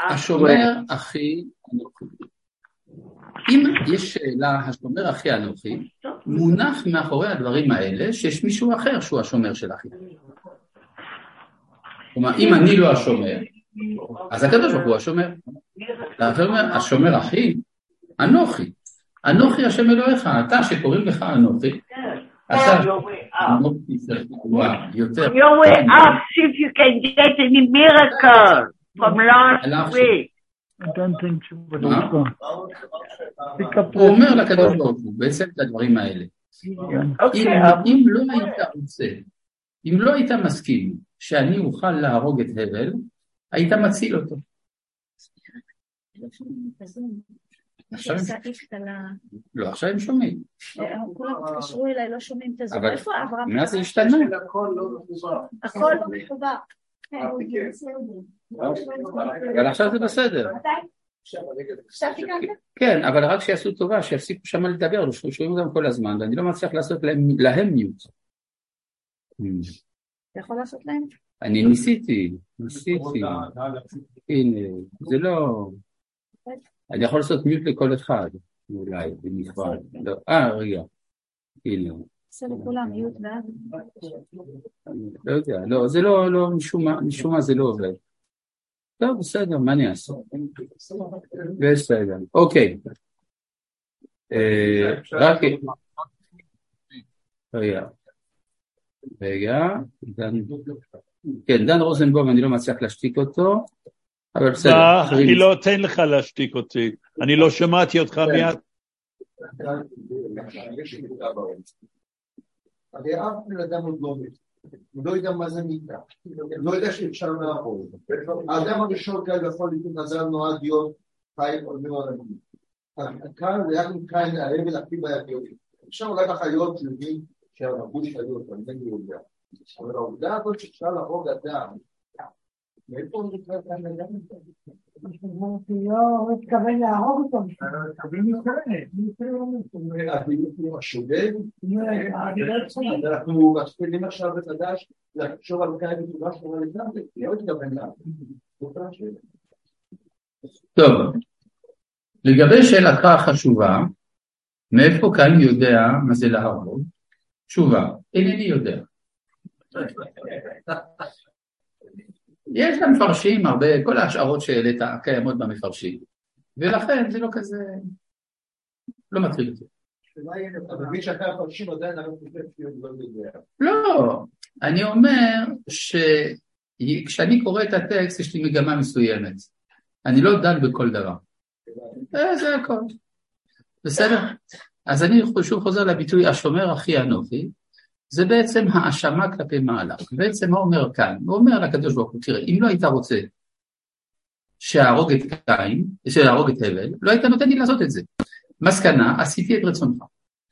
השומר אחי אנוכי. אם יש שאלה, השומר אחי אנוכי, מונח מאחורי הדברים האלה שיש מישהו אחר שהוא השומר של אחי. כלומר, אם אני לא השומר, אז הקדוש ברוך הוא השומר. השומר אחי, אנוכי. אנוכי השם אלוהיך, אתה שקוראים לך אנוכי, אתה אנוכי יותר. You will ask if you can get any miracle from last week. I don't think so. הוא אומר לקדוש ברוך הוא, בעצם את הדברים האלה. אם לא היית רוצה, אם לא היית מסכים שאני אוכל להרוג את הבל, היית מציל אותו. עכשיו לא, עכשיו הם שומעים. כולם תקשרו אליי, לא שומעים את הזו. איפה אברהם? מה זה השתנה? הכל לא מחובר. אבל עכשיו זה בסדר. עכשיו תיקנת? כן, אבל רק שיעשו טובה, שיפסיקו שם לדבר, שומעים גם כל הזמן, ואני לא מצליח לעשות להם מיוט. אתה יכול לעשות להם? אני ניסיתי. הנה, זה לא... אני יכול לעשות מיוט לכל אחד, אולי, בנפרד. רגע. הנה. עושה לכולם מיוט ואז? לא יודע, לא, זה לא, משום מה זה לא עובד. טוב, בסדר, מה אני אעשה? בסדר, אוקיי. רק... רגע. כן, דן רוזנבום, אני לא מצליח להשתיק אותו. אבל בסדר. אני לא אתן לך להשתיק אותי. אני לא שמעתי אותך מיד. הרי אף אדם עוד לא מת. הוא לא יודע מה זה מיטה. הוא לא יודע שאפשר לעבוד. האדם הראשון כאן יכול לתת נזל נועד להיות חי או לא עלמי. כאן זה יחד כאן ההבל הכי בעייתיות. אפשר אולי בחיות שיודעים שהרבו שלו, אבל זה לא יודע. אבל העובדה הזאת שאפשר להרוג אדם, מאיפה הוא נקרא כאן אדם? הוא מתכוון להרוג אותו. השוגג? אנחנו מתחילים עכשיו וחדש לחשוב על כאלה בצורה שונה לגמרי, לא התכוון להרוג. טוב, לגבי שאלתך החשובה, מאיפה כאן יודע מה זה להרוג? תשובה, אינני יודע. יש גם מפרשים הרבה, כל ההשערות שהעלית קיימות במפרשים, ולכן זה לא כזה, לא מטריד אותי. אבל מי שאתה מפרשים עדיין אני חושב שהוא לא יודע. לא, אני אומר שכשאני קורא את הטקסט יש לי מגמה מסוימת, אני לא דן בכל דבר. זה הכל. בסדר? אז אני שוב חוזר לביטוי השומר אחי אנוכי, זה בעצם האשמה כלפי מעלה. בעצם מה אומר כאן? הוא אומר לקדוש ברוך הוא, תראה, אם לא היית רוצה שהרוג את קין, שהרוג את הבל, לא היית נותן לי לעשות את זה. מסקנה, עשיתי את רצונך.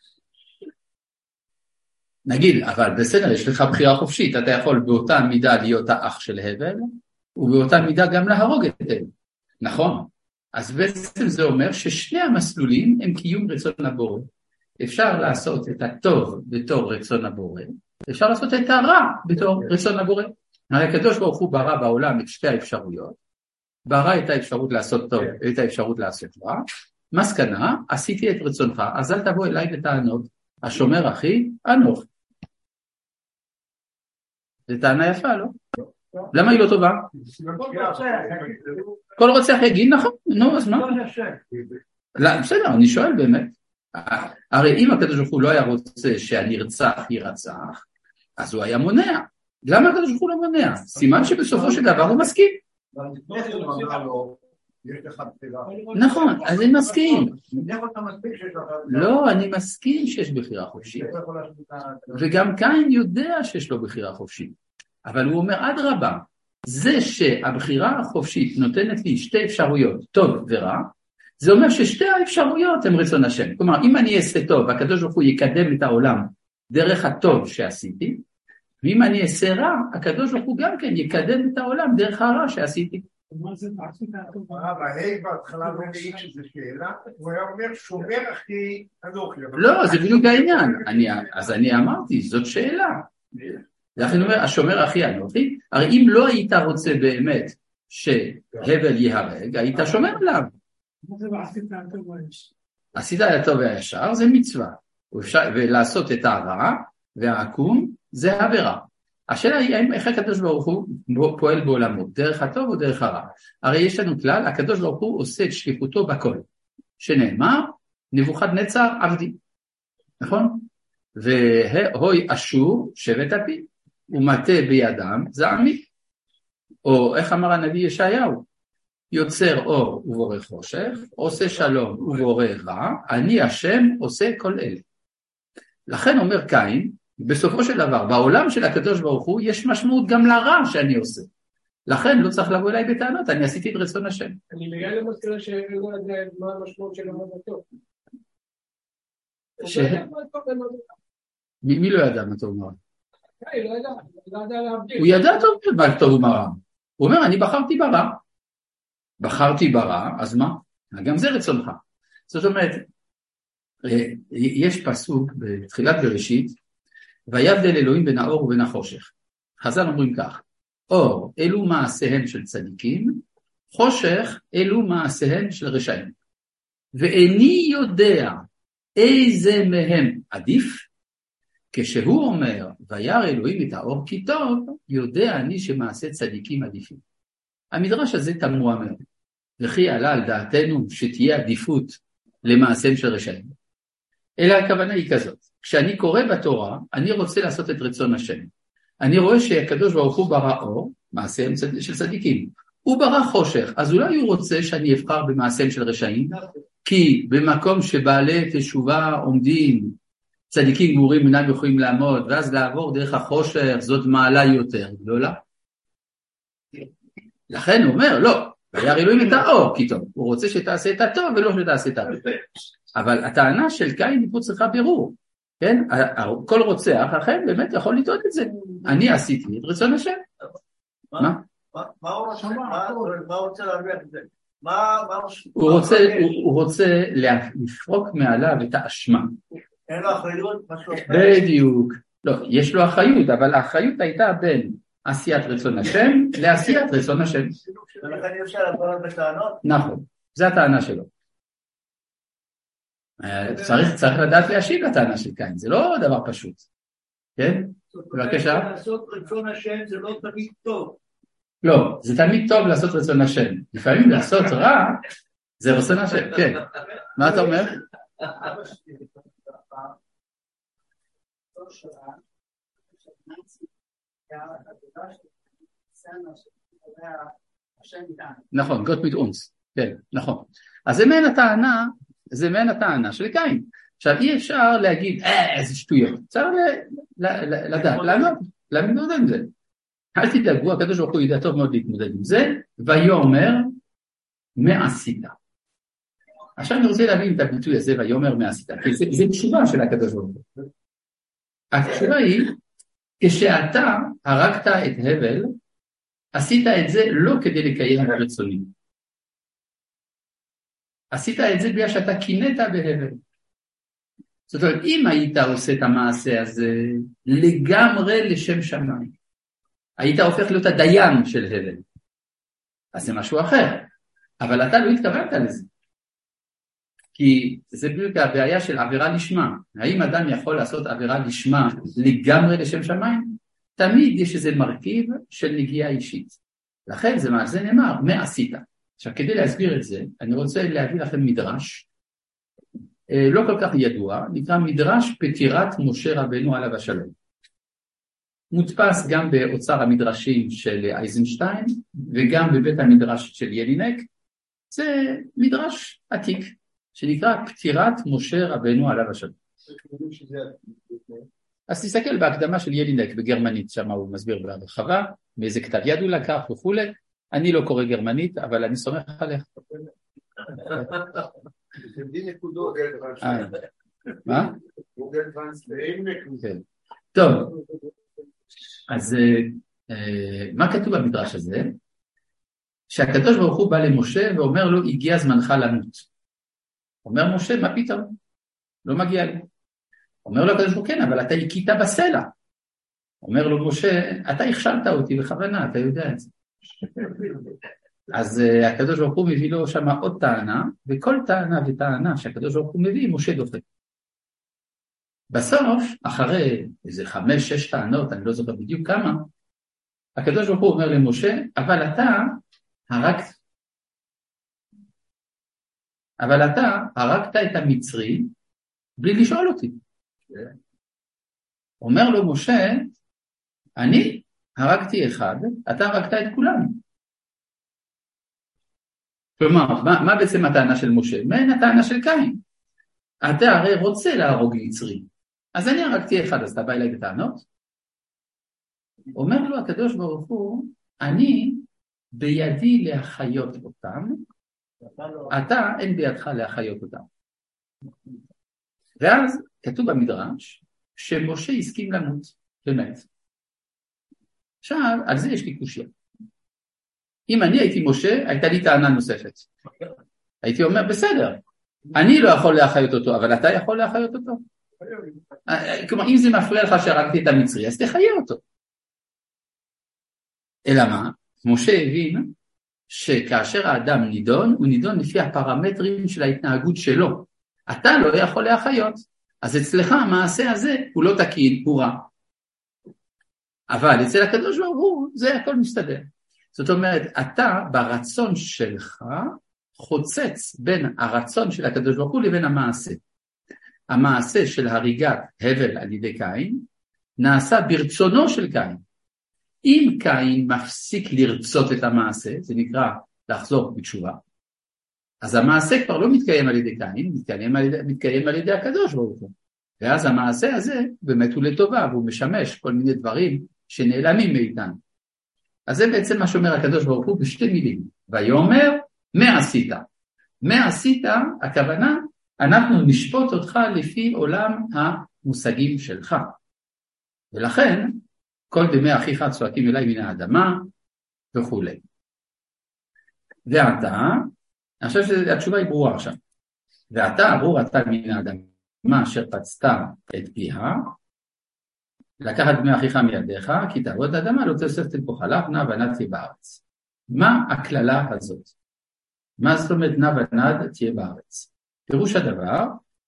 נגיד, אבל בסדר, יש לך בחירה חופשית, אתה יכול באותה מידה להיות האח של הבל, ובאותה מידה גם להרוג את הבל. נכון? אז בעצם זה אומר ששני המסלולים הם קיום רצון הבורא. אפשר לעשות את הטוב בתור רצון הבורא, אפשר לעשות את הרע בתור רצון הבורא. הקדוש ברוך הוא ברא בעולם את שתי האפשרויות, ברא את האפשרות לעשות טוב ואת האפשרות לעשות רע, מסקנה, עשיתי את רצונך, אז אל תבוא אליי בטענות, השומר אחי אנוכי. זו טענה יפה, לא? למה היא לא טובה? כל רוצח יגיד, נכון, נו, אז מה? בסדר, אני שואל באמת. הרי אם הקדוש ברוך הוא לא היה רוצה שהנרצח ירצח, אז הוא היה מונע. למה הקדוש ברוך הוא לא מונע? סימן שבסופו של דבר הוא מסכים. נכון, אז אני מסכים. לא, אני מסכים שיש בחירה חופשית. וגם קין יודע שיש לו בחירה חופשית. אבל הוא אומר, עד רבה, זה שהבחירה החופשית נותנת לי שתי אפשרויות, טוב ורע, זה אומר ששתי האפשרויות הן רצון השם. כלומר, אם אני אעשה טוב, הקדוש ברוך הוא יקדם את העולם דרך הטוב שעשיתי, ואם אני אעשה רע, הקדוש ברוך הוא גם כן יקדם את העולם דרך הרע שעשיתי. מה זה עשית הטובה? אבל בהתחלה לא נגיד שזה שאלה, הוא היה אומר שומר אחי אנוכי. לא, זה בדיוק העניין. אז אני אמרתי, זאת שאלה. לכן אומר, השומר אחי אנוכי, הרי אם לא היית רוצה באמת שהבל ייהרג, היית שומר עליו. עשית את הטוב והישר, זה מצווה. ולעשות את הרע והעקום, זה עבירה. השאלה היא, איך הקדוש ברוך הוא פועל בעולמו, דרך הטוב או דרך הרע? הרי יש לנו כלל, הקדוש ברוך הוא עושה את שליחותו בכל, שנאמר, נבוכדנצר עבדי, נכון? והוי אשור שבט אפי, ומטה בידם זעמי. או איך אמר הנביא ישעיהו, יוצר אור ובורא חושך, עושה שלום ובורא רע, אני השם עושה כל אלה. לכן אומר קין, בסופו של דבר, בעולם של הקדוש ברוך הוא, יש משמעות גם לרע שאני עושה. לכן לא צריך לבוא אליי בטענות, אני עשיתי את רצון השם. אני מגיע למזכירה שלא יודע מה המשמעות של המדתו. מי לא ידע מה טוב ומה רע? לא ידע להבדיל. הוא ידע טוב מה טוב ומה רע. הוא אומר, אני בחרתי ברע. בחרתי ברע, אז מה? גם זה רצונך. זאת אומרת, יש פסוק בתחילת בראשית, ויבדל אלוהים בין האור ובין החושך. חז"ל אומרים כך, אור אלו מעשיהם של צדיקים, חושך אלו מעשיהם של רשעים. ואיני יודע איזה מהם עדיף, כשהוא אומר, וירא אלוהים את האור כי טוב, יודע אני שמעשה צדיקים עדיפים. המדרש הזה תמוה מאוד, וכי עלה על דעתנו שתהיה עדיפות למעשיהם של רשעים. אלא הכוונה היא כזאת, כשאני קורא בתורה, אני רוצה לעשות את רצון השם. אני רואה שהקדוש ברוך הוא ברא אור, מעשיהם של צדיקים. הוא ברא חושך, אז אולי הוא רוצה שאני אבחר במעשיהם של רשעים, כי במקום שבעלי תשובה עומדים, צדיקים גמורים אינם יכולים לעמוד, ואז לעבור דרך החושך, זאת מעלה יותר גדולה. לכן הוא אומר, לא, וירא אלוהים את האור, כי טוב, הוא רוצה שתעשה את הטוב ולא שתעשה את הטוב. אבל הטענה של קין פה צריכה בירור, כן? כל רוצח אכן באמת יכול לטעות את זה. אני עשיתי את רצון השם. מה? מה הוא רוצה להרוויח את זה? הוא רוצה לפרוק מעליו את האשמה. אין לו אחריות? בדיוק. לא, יש לו אחריות, אבל האחריות הייתה בין עשיית רצון השם לעשיית רצון השם. ולכן אי אפשר לבוא בטענות? נכון, זה הטענה שלו. צריך לדעת להשיב לטענה של קין, זה לא דבר פשוט. כן? בבקשה. לעשות רצון השם זה לא תמיד טוב. לא, זה תמיד טוב לעשות רצון השם. לפעמים לעשות רע זה רצון השם, כן. מה אתה אומר? נכון, גוט מיט אונס. כן, נכון. אז זה מעין הטענה של קין. עכשיו אי אפשר להגיד, איזה שטויות. צריך לדעת, למה נתמודד עם זה? אל תדאגו, הקדוש ברוך הוא ידע טוב מאוד להתמודד עם זה, ויאמר מעשית. עכשיו אני רוצה להבין את הביטוי הזה, ויאמר מעשית, כי זה תשובה של הקדוש ברוך הוא. התשובה היא, כשאתה הרגת את הבל, עשית את זה לא כדי לקיים רצונים. עשית את זה בגלל שאתה קינאת בהבל. זאת אומרת, אם היית עושה את המעשה הזה לגמרי לשם שמיים, היית הופך להיות הדיין של הבל. אז זה משהו אחר. אבל אתה לא התכוונת לזה. כי זה בדיוק הבעיה של עבירה לשמה. האם אדם יכול לעשות עבירה לשמה לגמרי לשם שמיים? תמיד יש איזה מרכיב של נגיעה אישית. לכן זה נאמר, מה עשית? עכשיו כדי להסביר את זה, אני רוצה להביא לכם מדרש, לא כל כך ידוע, נקרא מדרש פטירת משה רבנו עליו השלום. מודפס גם באוצר המדרשים של אייזנשטיין, וגם בבית המדרש של ילינק. זה מדרש עתיק, שנקרא פטירת משה רבנו עליו השלום. אז תסתכל בהקדמה של ילינק בגרמנית, שם הוא מסביר בהרחבה, מאיזה כתב יד הוא לקח וכו'. אני לא קורא גרמנית, אבל אני סומך עליך. מה? טוב, אז מה כתוב במדרש הזה? שהקדוש ברוך הוא בא למשה ואומר לו, הגיע זמנך למות. אומר משה, מה פתאום? לא מגיע לי. אומר לו הקדוש ברוך הוא, כן, אבל אתה הכית בסלע. אומר לו משה, אתה הכשלת אותי בכוונה, אתה יודע את זה. אז הקדוש ברוך הוא מביא לו שם עוד טענה, וכל טענה וטענה שהקדוש ברוך הוא מביא, משה דופק. בסוף, אחרי איזה 5-6 טענות, אני לא זוכר בדיוק כמה, הקדוש ברוך הוא אומר למשה, אבל אתה הרגת את המצרי בלי לשאול אותי. אומר לו משה, אני הרגתי אחד, אתה הרגת את כולם. כלומר, מה בעצם הטענה של משה? מה הטענה של קין? אתה הרי רוצה להרוג מצרי, אז אני הרגתי אחד, אז אתה בא אליי בטענות? אומר לו הקדוש ברוך הוא, אני בידי להחיות אותם, אתה אין בידך להחיות אותם. ואז כתוב במדרש שמשה הסכים למות, באמת. עכשיו, על זה יש לי קושיה. אם אני הייתי משה, הייתה לי טענה נוספת. הייתי אומר, בסדר, אני לא יכול להחיות אותו, אבל אתה יכול להחיות אותו. כלומר, אם זה מפריע לך שהרגתי את המצרי, אז תחיה אותו. אלא מה? משה הבין שכאשר האדם נידון, הוא נידון לפי הפרמטרים של ההתנהגות שלו. אתה לא יכול להחיות. אז אצלך המעשה הזה הוא לא תקין, הוא רע. אבל אצל הקדוש ברוך הוא, זה הכל מסתדר. זאת אומרת, אתה ברצון שלך חוצץ בין הרצון של הקדוש ברוך הוא לבין המעשה. המעשה של הריגת הבל על ידי קין נעשה ברצונו של קין. אם קין מפסיק לרצות את המעשה, זה נקרא לחזור בתשובה, אז המעשה כבר לא מתקיים על ידי קין, מתקיים על ידי הקדוש ברוך הוא. ואז המעשה הזה באמת הוא לטובה, והוא משמש כל מיני דברים שנעלמים מאיתנו. אז זה בעצם מה שאומר הקדוש ברוך הוא בשתי מילים. ויאמר, מה עשית? מה עשית, הכוונה, אנחנו נשפוט אותך לפי עולם המושגים שלך. ולכן, כל דמי אחיך צועקים אליי מן האדמה, וכו'. ואתה, אני חושב שהתשובה היא ברורה עכשיו. ואתה, ארור אתה מן האדמה אשר פצת את פיה, לקחת דמי אחיך מידיך, כי תעבוד האדמה, לא תוספת פה חלב, נע ונד תהיה בארץ. מה הכללה הזאת? מה זאת אומרת נע ונד תהיה בארץ? פירוש הדבר,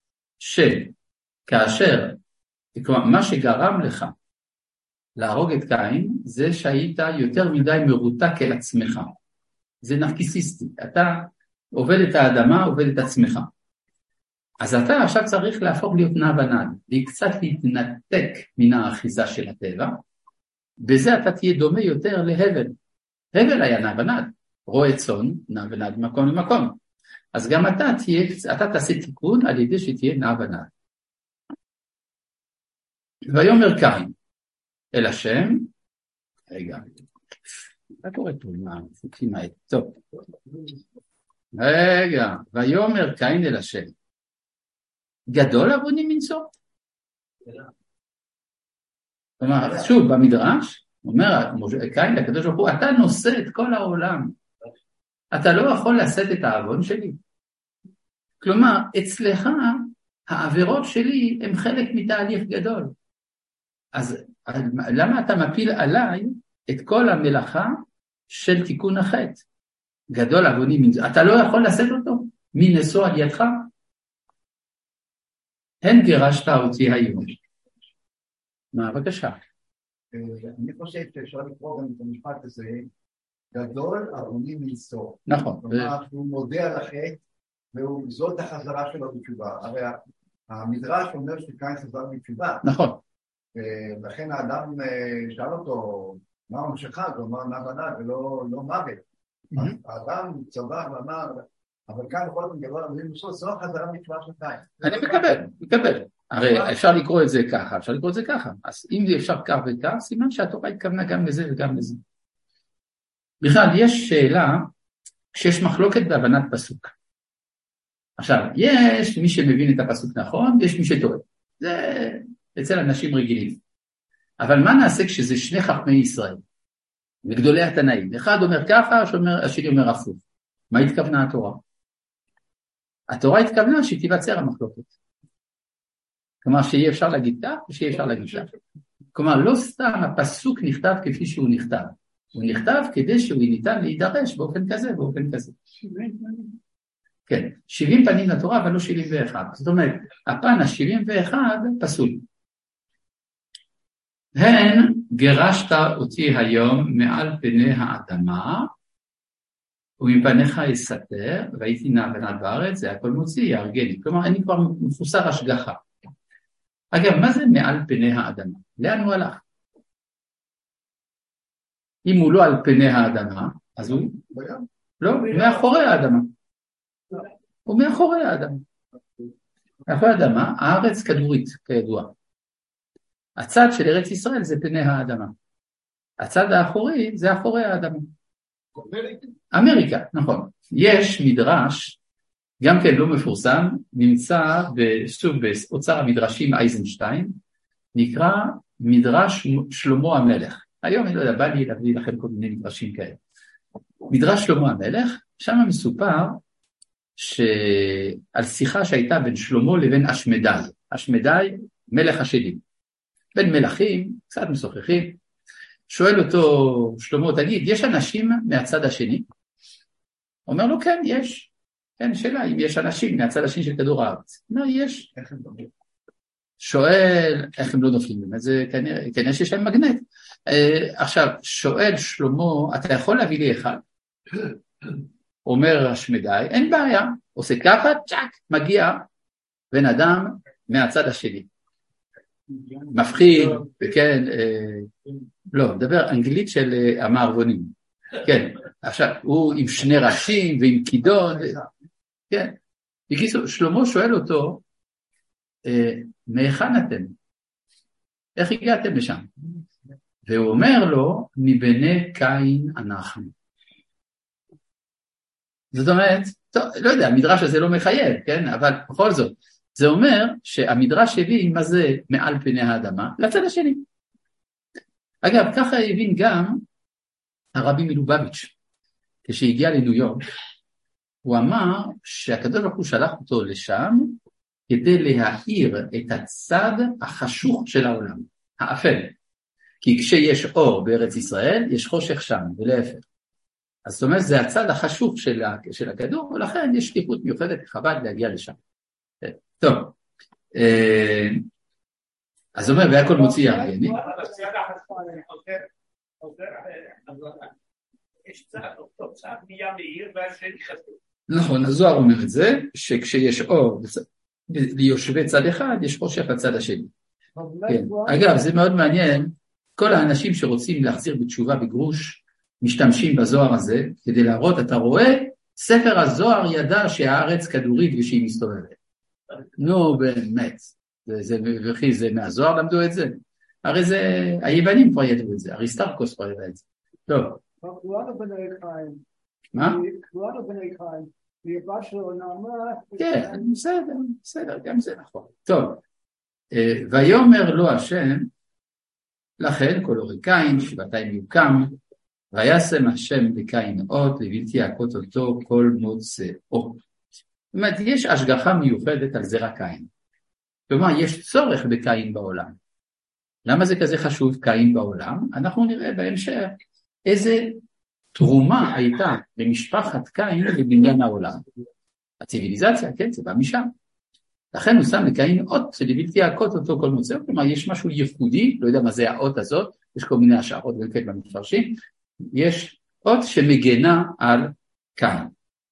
שכאשר, כלומר, מה שגרם לך להרוג את קין, זה שהיית יותר מדי מרותק אל עצמך. זה נרקיסיסטי. אתה עובד את האדמה, עובד את עצמך. אז אתה עכשיו צריך להפוך להיות נע ונד, וקצת להתנתק מן האחיזה של הטבע, בזה אתה תהיה דומה יותר להבל. הבל היה נע ונד, רועה צאן, נע ונד מקום למקום. אז גם אתה תעשה תיקון על ידי שתהיה נע ונד. ויאמר קין אל השם, רגע, מה קורה פה? טוב. רגע, ויאמר קין אל השם, גדול עווני מנשוא. כלומר, שוב, במדרש, אומר קין לקדוש ברוך הוא, אתה נושא את כל העולם. אתה לא יכול לשאת את העוון שלי. כלומר, אצלך העבירות שלי הם חלק מתהליך גדול. אז למה אתה מפיל עליי את כל המלאכה של תיקון החטא? גדול עווני מנשוא. אתה לא יכול לשאת אותו מנשוא על ידך. הן גירשת אותי היום. מה, בבקשה. אני חושב שאפשר לקרוא גם את המשפט הזה, גדול עווני מנשוא. נכון. כלומר, הוא מודה על החטא, וזאת החזרה שלו בתשובה. הרי המדרש אומר שקין חזר בתשובה. נכון. לכן האדם שאל אותו, מה המשך? הוא אמר נע ונד, ולא מוות. האדם צבא ואמר, אבל כאן בכל זאת גדול עווני מנשוא, זו החזרה בתשובה של קין. אני מקבל. הרי אפשר לקרוא את זה ככה, אז אם זה אפשר כך וכך, סימן שהתורה התכוונה גם לזה וגם לזה. בכלל, יש שאלה שיש מחלוקת בהבנת פסוק. עכשיו, יש מי שמבין את הפסוק נכון, ויש מי שטועה. זה אצל אנשים רגילים. אבל מה נעשה כשזה שני חכמי ישראל, וגדולי התנאים? אחד אומר ככה, השני אומר הפוך. מה התכוונה התורה? התורה התכוונה שתיווצר המחלוקת. כלומר, שיהיה אפשר להגיד כך, ושיהיה אפשר להגיד כך. כלומר, לא סתם הפסוק נכתב כפי שהוא נכתב. הוא נכתב כדי שהוא ניתן להידרש באופן כזה, באופן כזה. כן, 70 פנים לתורה, אבל לא 71. זאת אומרת, הפן ה-71 פסול. הן גירשת אותי היום מעל פני האדמה, ומפניך אסתר, והייתי נע ונד בארץ, זה הכל מוציא, יארגני. כלומר, אני כבר מפוסר השגחה. אגב, מה זה מעל פני האדמה? לאן הוא הלך? אם הוא לא על פני האדמה, אז הוא... לא, מאחורי האדמה. הוא מאחורי האדמה. מאחורי האדמה, הארץ כדורית, כידוע. הצד של ארץ ישראל זה פני האדמה. הצד האחורי זה אחורי האדמה. אמריקה, נכון. יש מדרש, גם כן לא מפורסם, נמצא בסוג באוצר המדרשים אייזנשטיין, נקרא מדרש שלמה המלך. היום אני לא יודע, בא לי להביא לכם כל מיני מדרשים כאלה. מדרש שלמה המלך, שם מסופר שעל שיחה שהייתה בין שלמה לבין אשמדאי. אשמדאי, מלך השדים. בין מלכים, קצת משוחחים, שואל אותו שלמה, תגיד, יש אנשים מהצד השני? אומר לו, כן, יש. כן, שאלה, אם יש אנשים מהצד השני של כדור הארץ. אומר, יש. שואל, איך הם לא נופלים? זה כנראה שיש להם מגנט. עכשיו, שואל שלמה, אתה יכול להביא לי אחד? אומר אשמדאי, אין בעיה. עושה ככה, צ'ק, מגיע בן אדם מהצד השני. מפחיד, וכן, לא, מדבר אנגלית של המערבונים. כן, עכשיו, הוא עם שני ראשים ועם כידון, כן. בקיצור, שלמה שואל אותו, מהיכן אתם? איך הגעתם לשם? והוא אומר לו, מבני קין אנחנו. זאת אומרת, טוב, לא יודע, המדרש הזה לא מחייב, כן? אבל בכל זאת, זה אומר שהמדרש הבין מה זה מעל פני האדמה, לצד השני. אגב, ככה הבין גם הרבי מלובביץ', כשהגיע לניו יורק, הוא אמר שהקדוש ברוך הוא שלח אותו לשם, כדי להאיר את הצד החשוך של העולם, האפל. כי כשיש אור בארץ ישראל, יש חושך שם, ולהפך. אז זאת אומרת, זה הצד החשוך של הכדור, ולכן יש שליחות מיוחדת לחב"ד להגיע לשם. טוב, אז אומר, והכל מוציא יארגני. נכון, הזוהר אומר את זה, שכשיש אור ליושבי צד אחד, יש חושך לצד השני. אגב, זה מאוד מעניין, כל האנשים שרוצים להחזיר בתשובה בגרוש, משתמשים בזוהר הזה, כדי להראות, אתה רואה, ספר הזוהר ידע שהארץ כדורית ושהיא מסתובבת. נו, באמת, זה מהזוהר למדו את זה. הרי זה, היוונים כבר ידעו את זה, אריסטרקוס כבר ידע את זה. טוב. מה? כן, בסדר, גם זה נכון. טוב, ויאמר לו השם, לכן כל אורי קין, שבעתיים יוקם, וישם השם בקין אות, לבלתי להכות אותו כל מוצאו. זאת אומרת, יש השגחה מיוחדת על זרע קין. כלומר, יש צורך בקין בעולם. למה זה כזה חשוב קין בעולם? אנחנו נראה בהמשך איזה תרומה הייתה למשפחת קין לבניין העולם. הציביליזציה, כן, זה בא משם. לכן הוא שם לקין אות, שלבלתי להכות אותו כל מוצאו. כלומר, יש משהו ייחודי, לא יודע מה זה האות הזאת, יש כל מיני השערות וכן במפרשים, יש אות שמגנה על קין.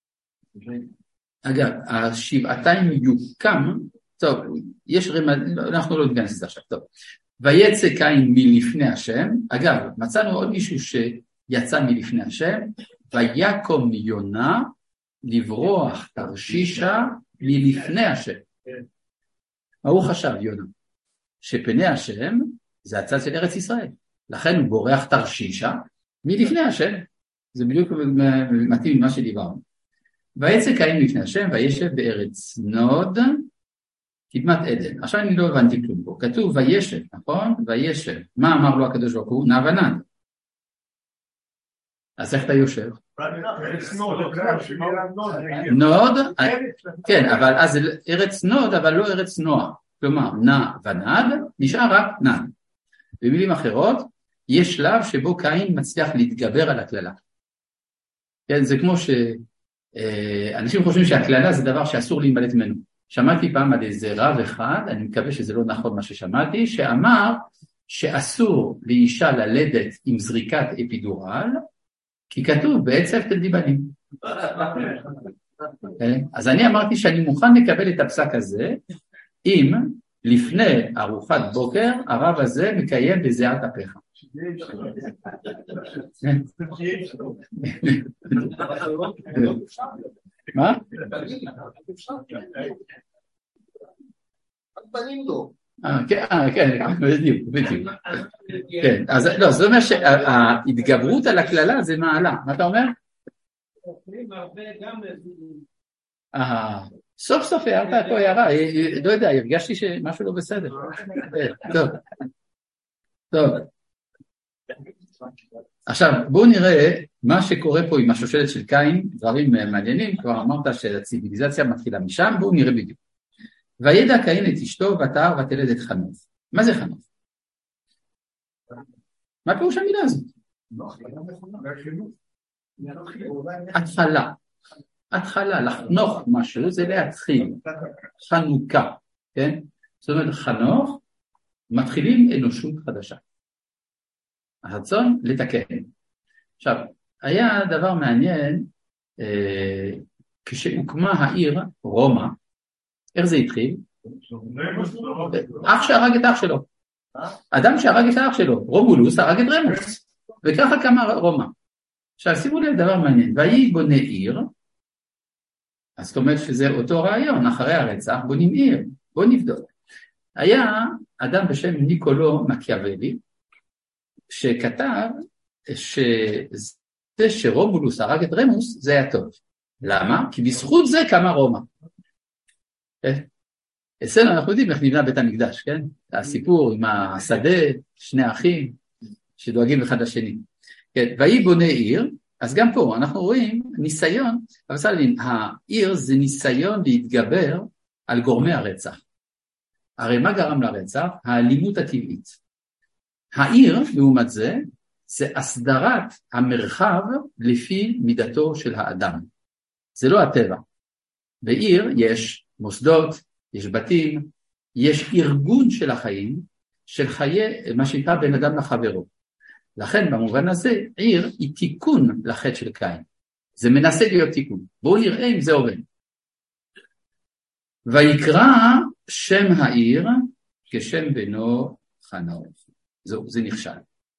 אגב, השבעתיים יוקם, טוב, יש אנחנו לא ניכנס לזה עכשיו, טוב. ויצא קין מלפני השם, אגב, מצאנו עוד מישהו שיצא מלפני השם, ויקום יונה לברוח תרשישה מלפני השם. מה הוא חשב, יונה? שפני השם זה הצד של ארץ ישראל, לכן הוא בורח תרשישה מלפני השם, זה בדיוק מתאים ממה שדיברנו. ויצא קין לפני השם וישב בארץ נוד קדמת עדן. עכשיו אני לא הבנתי כלום פה, כתוב וישב, נכון? וישב, מה אמר לו הקדוש ברוך הוא? נע ונד. אז איך אתה יושב? נוד, כן, אבל אז ארץ נוד, אבל לא ארץ נוע. כלומר, נע ונד, נשאר רק נד. במילים אחרות, יש שלב שבו קין מצליח להתגבר על הכללה. כן, זה כמו שאנשים חושבים שהכללה זה דבר שאסור להימלט ממנו. שמעתי פעם על איזה רב אחד, אני מקווה שזה לא נכון מה ששמעתי, שאמר שאסור לאישה ללדת עם זריקת אפידורל, כי כתוב בעצב תלדי בנים. אז אני אמרתי שאני מוכן לקבל את הפסק הזה, אם לפני ארוחת בוקר הרב הזה מקיים בזיעת אפיך. מה? בנים לא. כן, בדיוק. כן, אז לא, זאת אומרת שההתגברות על הכללה זה מעלה. מה אתה אומר? סוף סוף הערת פה הערה, לא יודע, הרגשתי שמשהו לא בסדר. טוב. עכשיו בואו נראה מה שקורה פה עם השושלת של קין, דברים מעניינים, כבר אמרת שהציביליזציה מתחילה משם, בואו נראה בדיוק. וידע קין את אשתו ותער ותלד את חנוך. מה זה חנוך? מה פירוש המילה הזאת? התחלה, לחנוך משהו, זה להתחיל, חנוכה, כן? זאת אומרת, חנוך, מתחילים אנושות חדשה. הרצון לתקן. עכשיו, היה דבר מעניין, כשהוקמה העיר רומא, איך זה התחיל? אח שהרג את אח שלו. אדם שהרג את האח שלו, רומולוס הרג את רמוס, וככה קמה רומא. עכשיו, שימו לי דבר מעניין, ויהי בונה עיר, אז זאת אומרת שזה אותו רעיון, אחרי הרצח בונים עיר, בוא נבדוק. היה אדם בשם ניקולו מקיאוולי, שכתב שזה שרומולוס הרג את רמוס, זה היה טוב. למה? כי בזכות זה קמה רומא. אצלנו אנחנו יודעים איך נבנה בית המקדש, כן? הסיפור עם השדה, שני אחים, שדואגים אחד לשני. כן, ויהי בונה עיר, אז גם פה אנחנו רואים ניסיון, אבל סלין, העיר זה ניסיון להתגבר על גורמי הרצח. הרי מה גרם לרצח? האלימות הטבעית. העיר, לעומת זה, זה הסדרת המרחב לפי מידתו של האדם. זה לא הטבע. בעיר יש מוסדות, יש בתים, יש ארגון של החיים, של חיי, מה שנקרא בין אדם לחברו. לכן במובן הזה, עיר היא תיקון לחטא של קין. זה מנסה להיות תיקון. בואו נראה אם זה עובד. ויקרא שם העיר כשם בנו חנוך. זהו, זה נכשל.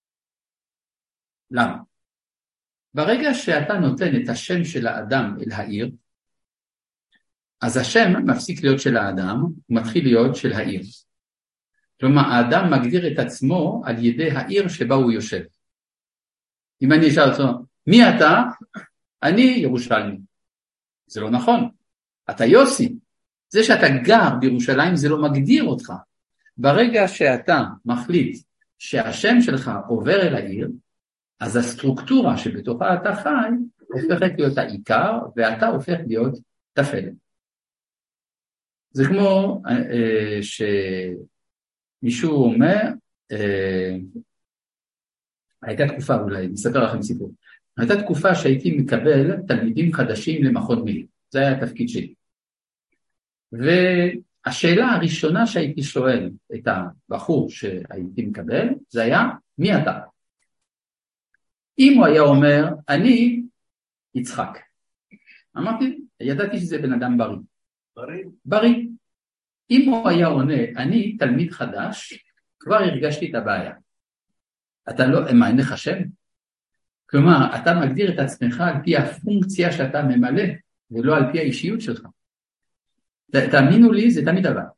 למה? ברגע שאתה נותן את השם של האדם אל העיר, אז השם מפסיק להיות של האדם, הוא מתחיל להיות של העיר. כלומר, האדם מגדיר את עצמו על ידי העיר שבה הוא יושב. אם אני אשאל אותו, מי אתה? אני ירושלמי. זה לא נכון. אתה יוסי. זה שאתה גר בירושלים זה לא מגדיר אותך. ברגע שאתה מחליט שהשם שלך עובר אל העיר, אז הסטרוקטורה שבתוכה אתה חי הופכת להיות העיקר, ואתה הופך להיות תפלת. זה כמו שמישהו אומר, הייתה תקופה, אולי נספר לכם סיפור, הייתה תקופה שהייתי מקבל תלמידים חדשים למכון מילים, זה היה התפקיד שלי. והשאלה הראשונה שהייתי שואל את הבחור שהייתי מקבל, זה היה, מי אתה? אם הוא היה אומר, אני יצחק. אמרתי, ידעתי שזה בן אדם בריא. בריא. אם הוא היה עונה, אני תלמיד חדש, כבר הרגשתי את הבעיה. אתה לא, מה, אין לך שם? כלומר, אתה מגדיר את עצמך על פי הפונקציה שאתה ממלא, ולא על פי האישיות שלך. תאמינו לי, זה תמיד דבר.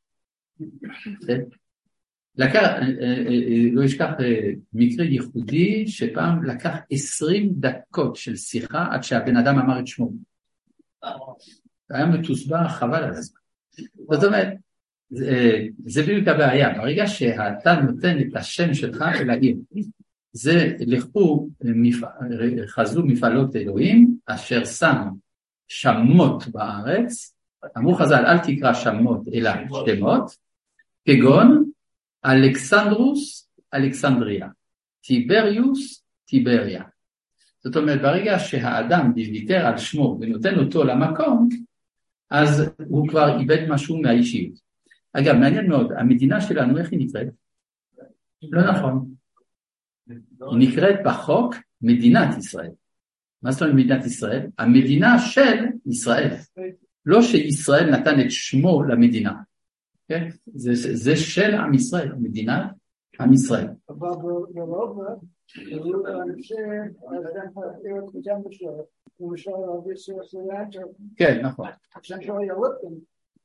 לא ישכח מקרה ייחודי שפעם לקח 20 דקות של שיחה עד שהבן אדם אמר את שמו. היה מתוסבך, חבל על הזמן. זאת אומרת, זה בדיוק הבעיה. ברגע שאתה נותן את השם שלך אל העיר, זה לכו חזו מפעלות אלוהים, אשר שם שמות בארץ, אמרו חז"ל, אל תקרא שמות אלא שמות, כגון אלכסנדרוס, אלכסנדריה. טיבריוס טיבריה. זאת אומרת, ברגע שהאדם ויתר על שמו ונותן אותו למקום, אז הוא כבר איבד משהו מהאישיות. אגב, מעניין מאוד, המדינה שלנו, איך היא נקראת? לא נכון. היא נקראת בחוק מדינת ישראל. מה זאת אומרת מדינת ישראל? המדינה של ישראל. לא שישראל נתן את שמו למדינה. כן? זה של עם ישראל, מדינת עם ישראל. אבל ברוב, אני חושב, האדם חייב גם בשביל, הוא משל להביא סרסולנטר. כן, נכון. עכשיו ילותם.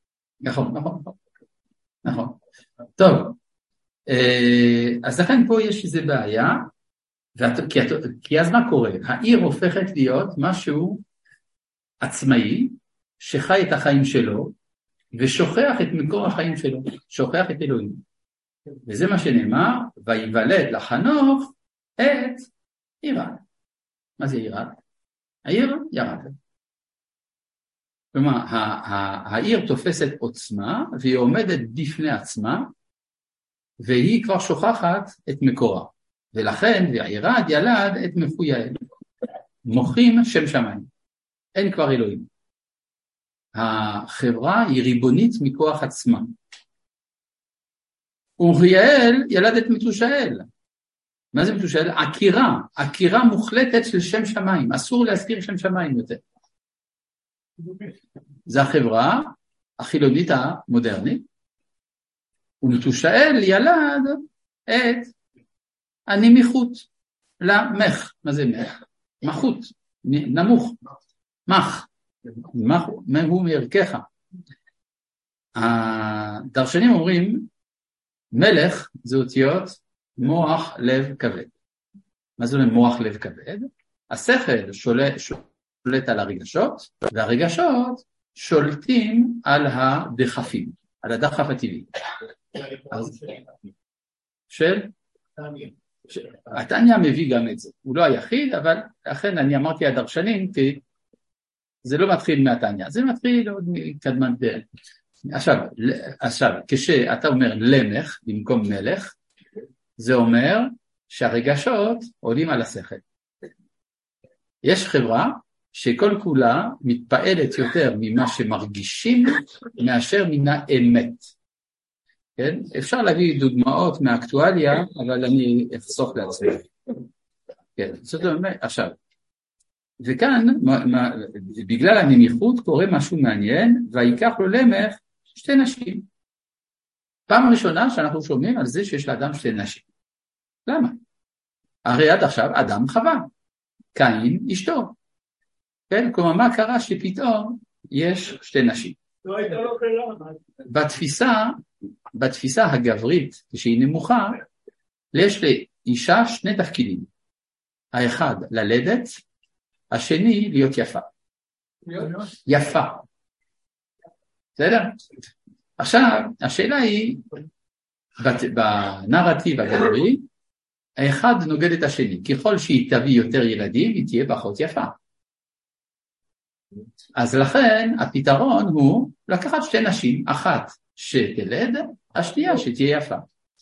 נכון. טוב, אז לכן פה יש איזו בעיה, כי אז מה קורה? העיר הופכת להיות משהו עצמאי, שחי את החיים שלו, ושוכח את מקור החיים שלו, שוכח את אלוהים. וזה מה שנאמר, ויוולד לחנוך את עירד. מה זה עירד? העיר ירד. כלומר, העיר תופסת עוצמה, והיא עומדת בפני עצמה, והיא כבר שוכחת את מקורה. ולכן, וירד ילד את מפויאל. מוחים שם שמיים. אין כבר אלוהים. החברה היא ריבונית מכוח עצמה. ומפויאל ילד את מתושאל. מה זה מתושאל? עקירה מוחלטת של שם שמיים. אסור להזכיר שם שמיים יותר. זה החברה החילונית המודרנית. ומתושאל ילד את הנמיכות. למח. מה זה מח? מחות. נמוך. מח. הוא מערכך. הדרשנים אומרים, מלך זה אותיות מוח לב כבד. מה זה אומר מוח לב כבד? השכל שולט על הרגשות, והרגשות שולטים על הדחפים, על הדחף הטבעי. התניא מביא גם את זה. הוא לא היחיד, אבל לכן אני אמרתי הדרשנים, כי זה לא מתחיל מהתניא, זה מתחיל עוד מקדמת דרך. עכשיו, כשאתה אומר למח במקום מלך, זה אומר שהרגשות עולים על השכל. יש חברה שכל כולה מתפעלת יותר ממה שמרגישים מאשר מן האמת. כן? אפשר להביא דוגמאות מהאקטואליה, אבל אני אחסוך לעצמי. כן, זאת אומרת, עכשיו, וכאן, בגלל הנמיכות קורה משהו מעניין, ויקח לו למח שתי נשים. פעם ראשונה שאנחנו שומעים על זה שיש לאדם שתי נשים. למה? הרי עד עכשיו אדם חווה, קין אשתו. כן? כלומר, מה קרה שפתאום יש שתי נשים? בתפיסה הגברית, כשהיא נמוכה, יש לאישה שני תפקידים. האחד, ללדת, השני, להיות יפה. יפה. בסדר? עכשיו, השאלה היא, בנרטיב הגברי, האחד נוגד את השני. ככל שהיא תביא יותר ילדים, היא תהיה פחות יפה. אז לכן, הפתרון הוא לקחת שתי נשים, אחת שתלד, השנייה שתהיה יפה.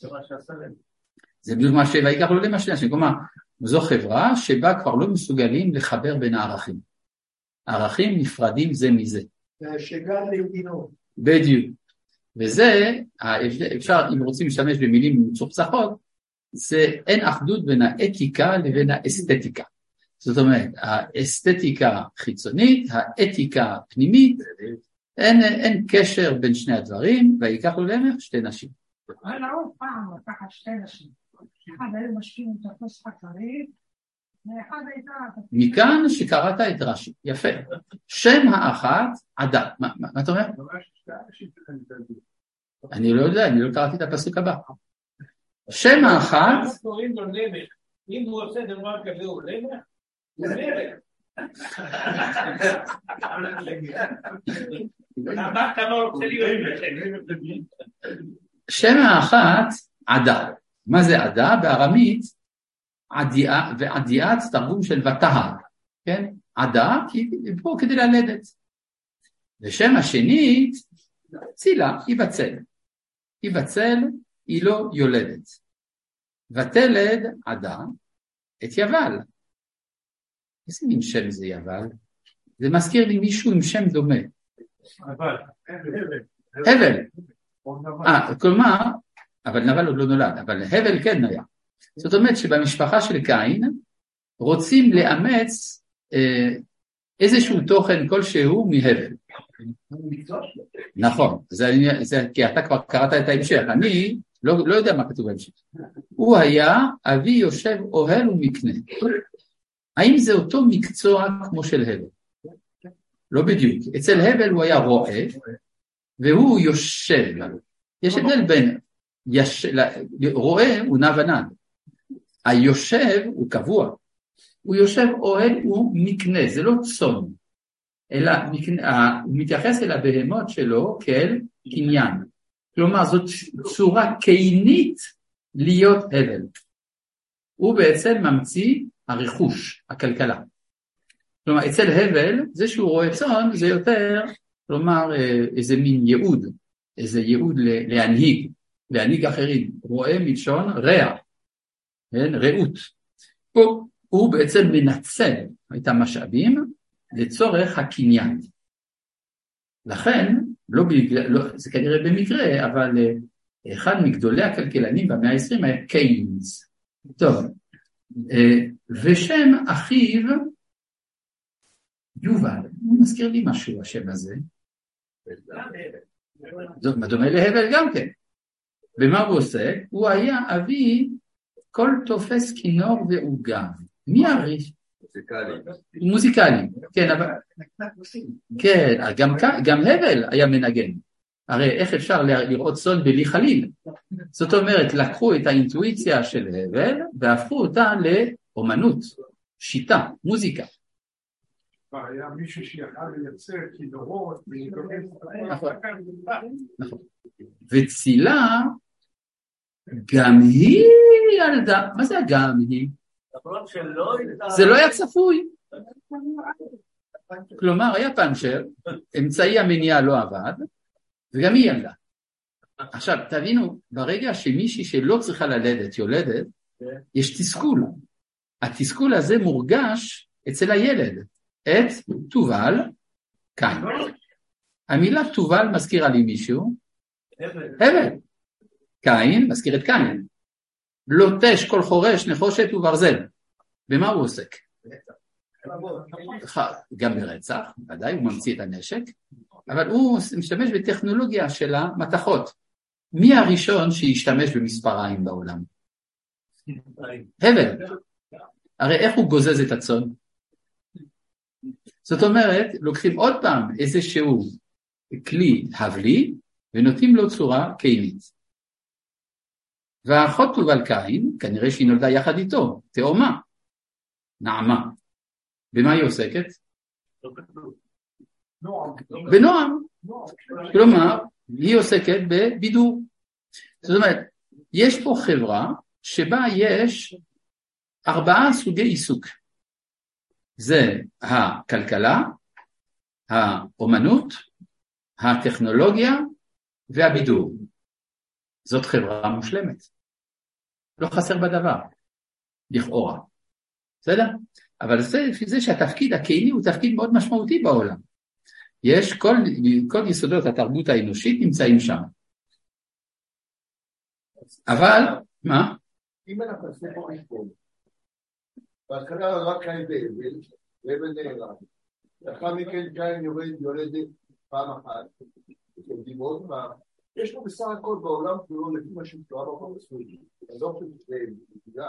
זה בדיוק מה ויקח לו למה שני נשים. כלומר, זו חברה שבה כבר לא מסוגלים לחבר בין הערכים. הערכים נפרדים זה מזה. שגל למדינות. בדיוק. וזה, אפשר, אם רוצים להשתמש במילים מצוחצחות, זה אין אחדות בין האתיקה לבין האסתטיקה. זאת אומרת, האסתטיקה חיצונית, האתיקה פנימית, אין קשר בין שני הדברים, ויקח לו למח שתי נשים. אבל עוד פעם לקחת שתי נשים. אחד היה משקיעים את הכוס חקרית, ואחד הייתה... מכאן שקראת את רש"י, יפה. שם האחת, עדה. מה אתה אומר? אני לא יודע, אני לא קראתי את הפסוק הבא. שם האחת... קוראים לו למח. אם הוא עושה דבר כזה הוא למח, הוא מלך. למה אתה לא רוצה להיות מלך? שם האחת, עדה. מה זה עדה? בארמית, עדיעה, ועדיעת תרגום של ותהר. כן? עדה, כי פה כדי ללדת. ושם השנית, צילה, היא בצל. היא בצל, היא לא יולדת. ותלד עדה את יבל. איזה מין שם זה יבל? זה מזכיר לי מישהו עם שם דומה. הבל. כלומר, אבל נבל עוד לא נולד, אבל הבל כן היה. זאת אומרת שבמשפחה של קין רוצים לאמץ איזשהו תוכן כלשהו מהבל. נכון, זה כי אתה כבר קראת את ההמשך, אני לא יודע מה כתוב בהמשך. הוא היה אבי יושב אוהל ומקנה. האם זה אותו מקצוע כמו של הבל? לא בדיוק. אצל הבל הוא היה רועה, והוא יושב. יש הבדל בין רועה הוא נע ונד. היושב הוא קבוע. הוא יושב אוהל ומקנה, זה לא צאן. אלא הוא מתייחס אל הבהמות שלו כאל קניין. כלומר, זאת צורה קינית להיות הבל. הוא בעצם ממציא הרכוש, הכלכלה. כלומר, אצל הבל, זה שהוא רואה צאן, זה יותר, כלומר, איזה מין ייעוד, איזה ייעוד להנהיג אחרים. רואה מלשון רע, רעות. הוא בעצם מנצל את המשאבים לצורך הקניין. לכן, זה כנראה במקרה, אבל אחד מגדולי הכלכלנים במאה ה-20 היה קיינס. טוב, ושם אחיו יובל, הוא מזכיר לי משהו השם הזה. זאת דומה להבל גם כן. במה הוא עושה? הוא היה אבי כל תופס כינור ועוגב. מי הרי? מוזיקלי. כן, אבל כן, גם הבל היה מנגן. הרי איך אפשר לראות צאן בלי חליל? זאת אומרת, לקחו את האינטואיציה של הבל והפכו אותה לאומנות, שיטה, מוזיקה. היה מישהו שיכל לייצר כינורות. נכון. וצילה גם היא ילדה. מה זה גם היא? זה לא היה צפוי. כלומר, היה פנצ'ר, אמצעי המניעה לא עבד, וגם היא ילדה. עכשיו, תבינו, ברגע שמישהי שלא צריכה ללדת, יולדת, יש תסכול. התסכול הזה מורגש אצל הילד, את תובל קין. המילה תובל מזכירה לי מישהו, הבל. קין מזכיר את קין. לוטש כל חורש נחושת וברזל. במה הוא עוסק? גם ברצח, ודאי, הוא ממציא את הנשק, אבל הוא משתמש בטכנולוגיה של המתכות. מי הראשון שישתמש במספריים בעולם? הבל. הרי איך הוא גוזז את הצאן? זאת אומרת, לוקחים עוד פעם איזשהו כלי הבלי, ונותנים לו צורה קינית. והאחות תובל קין, כנראה שהיא נולדה יחד איתו, תאומה, נעמה. במה היא עוסקת? בנועם. כלומר, היא עוסקת בבידור. זאת אומרת, יש פה חברה שבה יש 4 סוגי עיסוק. זה הכלכלה, האומנות, הטכנולוגיה והבידור. זאת חברה מושלמת. לא חסר בדבר, לכאורה. בסדר? אבל זה שהתפקיד הקיני הוא תפקיד מאוד משמעותי בעולם. יש כל יסודות התרבות האנושית נמצאים שם. אבל, מה? אם אנחנו עושים פה משפול, בהתחלה רק קין והבל נהרג. לאחר מכן קין יולדת פעם אחת, דימות פעם. יש לו בסך הכל בעולם כולו לפי מה שתואר בפעם הספורי. אז לא חושב שזה נקודה,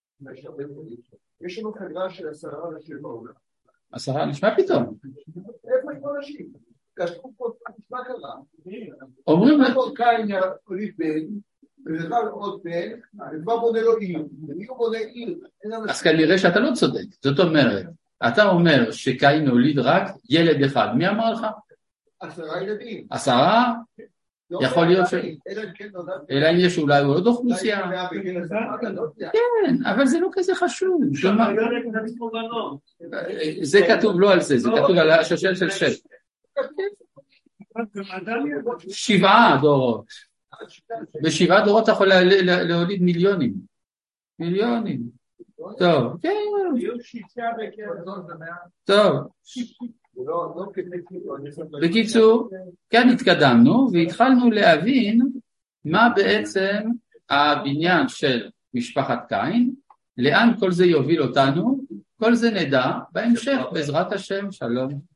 יש לנו חברה של 10 אנשים בעולם. 10 נשמע פתאום. איפה יש פה אנשים? כתוב פה, נשמע קרה. אומרים לך. קין הוליד בן, ובכלל עוד בן, וכבר בונה לו עיר. ומי בונה עיר? אז כנראה שאתה לא צודק. זאת אומרת, אתה אומר שקין הוליד רק ילד אחד. מי אמר לך? 10 ילדים. 10? יכול להיות ש... אלא אם יש אולי עוד אוכלוסייה. כן, אבל זה לא כזה חשוב. זה כתוב לא על זה, זה כתוב על השושל של 6. 7 דורות. ב7 דורות אתה יכול להוליד מיליונים. מיליונים. טוב, כן. טוב. בקיצור, כאן התקדמנו והתחלנו להבין מה בעצם הבניין של משפחת קין, לאן כל זה יוביל אותנו, כל זה נדע בהמשך בעזרת השם. שלום.